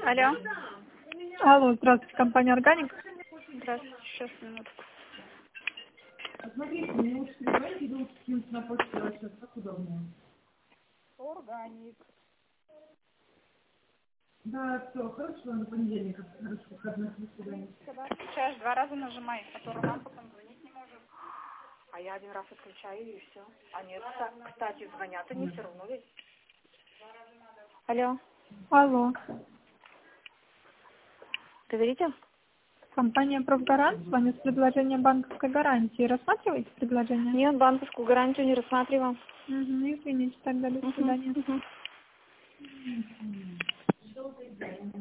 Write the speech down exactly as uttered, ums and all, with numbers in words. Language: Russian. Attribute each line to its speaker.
Speaker 1: Алло.
Speaker 2: Алло, здравствуйте, компания «Органик».
Speaker 1: Здравствуйте, сейчас минутку.
Speaker 3: Смотрите, мне лучше перезвонить или лучше скинуть на почту сейчас, как удобнее?
Speaker 1: Органик.
Speaker 3: Да, все, хорошо, на понедельник, хорошо, выходных, до свидания.
Speaker 1: Когда включаешь, два раза нажимай, а то Роман потом звонить не может. А я один раз отключаю и все. А нет, кстати, звонят, они все равно ведь. Алло.
Speaker 2: Алло,
Speaker 1: Говорите?
Speaker 2: компания «Профгарант» с вами с предложением банковской гарантии. Рассматриваете предложение?
Speaker 1: Нет, банковскую гарантию не рассматривал.
Speaker 2: Угу, извините, тогда до свидания.
Speaker 1: Угу.
Speaker 3: Что вы